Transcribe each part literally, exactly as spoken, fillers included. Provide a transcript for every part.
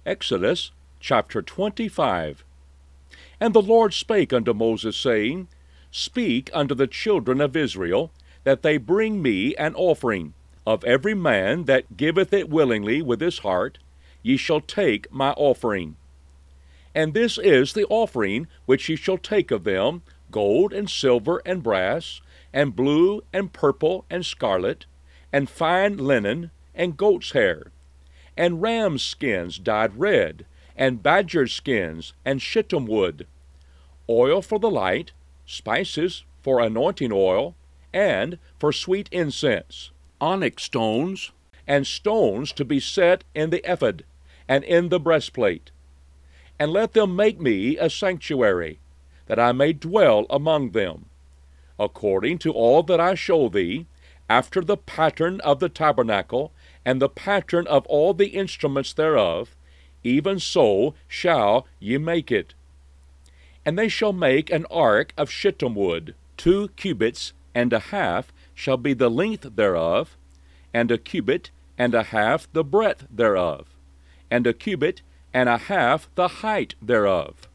Exodus chapter twenty-five. And the Lord spake unto Moses, saying, Speak unto the children of Israel, that they bring me an offering. Of every man that giveth it willingly with his heart, ye shall take my offering. And this is the offering which ye shall take of them, gold and silver and brass, and blue and purple and scarlet, and fine linen, and goat's hair, and rams' skins dyed red, and badger skins, and shittim wood, oil for the light, spices for anointing oil, and for sweet incense, onyx stones, and stones to be set in the ephod, and in the breastplate. And let them make me a sanctuary, that I may dwell among them, according to all that I show thee, after the pattern of the tabernacle, and the pattern of all the instruments thereof, even so shall ye make it. And they shall make an ark of shittim wood. Two cubits and a half shall be the length thereof, and a cubit and a half the breadth thereof, and a cubit and a half the height thereof.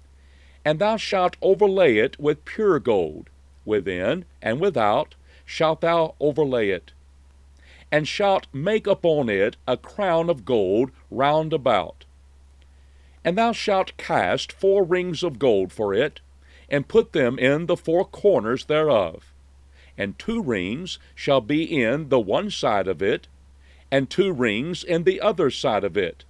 And thou shalt overlay it with pure gold, within and without shalt thou overlay it, and shalt make upon it a crown of gold round about. And thou shalt cast four rings of gold for it, and put them in the four corners thereof. And two rings shall be in the one side of it, and two rings in the other side of it.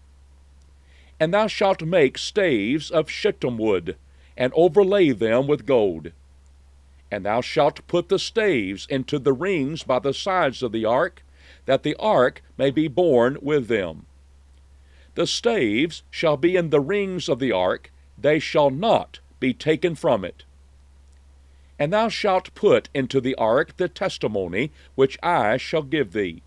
And thou shalt make staves of shittim wood, and overlay them with gold. And thou shalt put the staves into the rings by the sides of the ark, that the ark may be borne with them. The staves shall be in the rings of the ark, they shall not be taken from it. And thou shalt put into the ark the testimony which I shall give thee.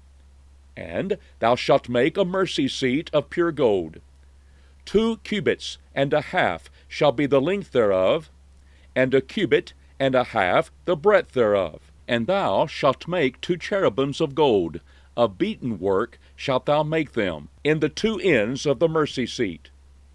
And thou shalt make a mercy seat of pure gold. Two cubits and a half shall be the length thereof, and a cubit and a half the breadth thereof. And thou shalt make two cherubims of gold, of beaten work shalt thou make them, in the two ends of the mercy seat.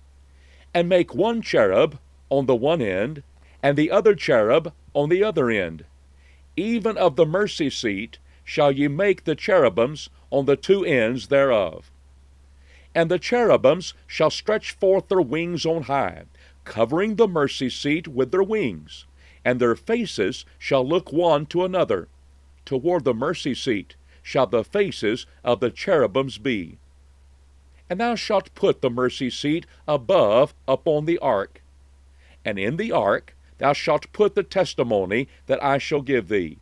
And make one cherub on the one end, and the other cherub on the other end. Even of the mercy seat shall ye make the cherubims on the two ends thereof. And the cherubims shall stretch forth their wings on high, covering the mercy seat with their wings, and their faces shall look one to another. Toward the mercy seat shall the faces of the cherubims be. And thou shalt put the mercy seat above upon the ark. And in the ark thou shalt put the testimony that I shall give thee.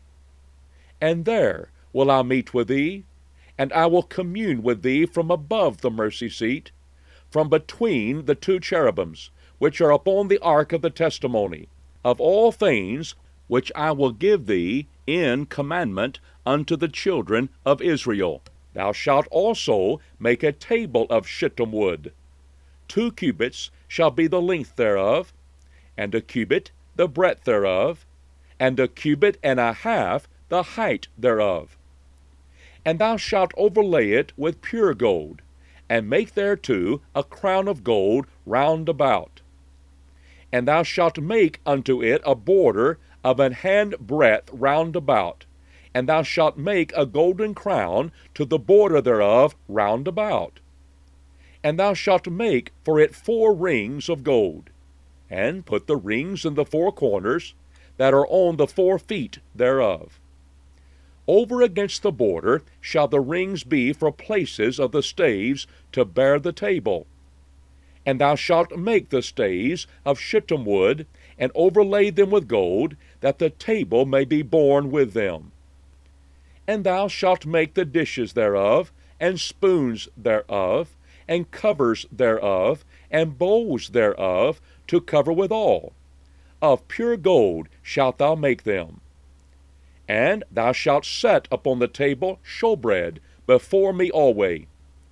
And there will I meet with thee, and I will commune with thee from above the mercy seat, from between the two cherubims, which are upon the ark of the testimony, of all things which I will give thee in commandment unto the children of Israel. Thou shalt also make a table of shittim wood. Two cubits shall be the length thereof, and a cubit the breadth thereof, and a cubit and a half the height thereof. And thou shalt overlay it with pure gold, and make thereto a crown of gold round about. And thou shalt make unto it a border of an hand breadth round about, and thou shalt make a golden crown to the border thereof round about. And thou shalt make for it four rings of gold, and put the rings in the four corners that are on the four feet thereof. Over against the border shall the rings be for places of the staves to bear the table. And thou shalt make the staves of shittim wood, and overlay them with gold, that the table may be borne with them. And thou shalt make the dishes thereof, and spoons thereof, and covers thereof, and bowls thereof, to cover withal. Of pure gold shalt thou make them. And thou shalt set upon the table showbread before me alway.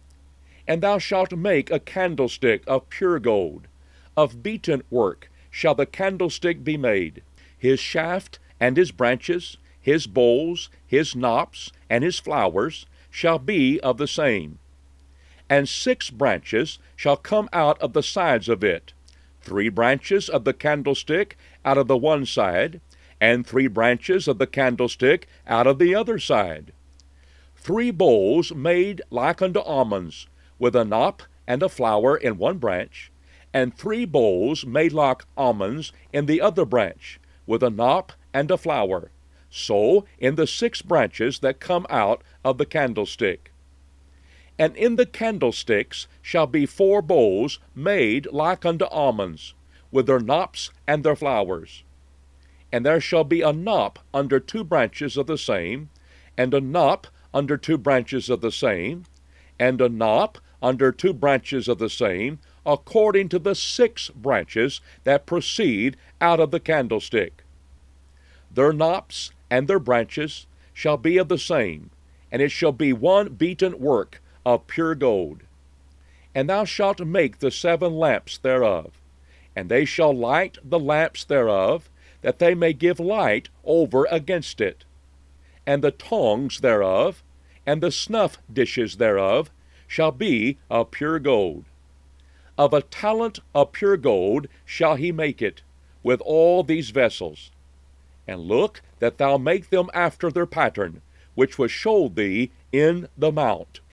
And thou shalt make a candlestick of pure gold. Of beaten work shall the candlestick be made. His shaft and his branches, his bowls, his knops, and his flowers shall be of the same. And six branches shall come out of the sides of it, three branches of the candlestick out of the one side, and three branches of the candlestick out of the other side. Three bowls made like unto almonds, with a knop and a flower in one branch, and three bowls made like almonds in the other branch, with a knop and a flower, so in the six branches that come out of the candlestick. And in the candlesticks shall be four bowls made like unto almonds, with their knops and their flowers. And there shall be a knop under two branches of the same, and a knop under two branches of the same, and a knop under two branches of the same, according to the six branches that proceed out of the candlestick. Their knops and their branches shall be of the same, and it shall be one beaten work of pure gold. And thou shalt make the seven lamps thereof, and they shall light the lamps thereof, that they may give light over against it. And the tongs thereof, and the snuff dishes thereof, shall be of pure gold. Of a talent of pure gold shall he make it, with all these vessels. And look that thou make them after their pattern, which was showed thee in the mount.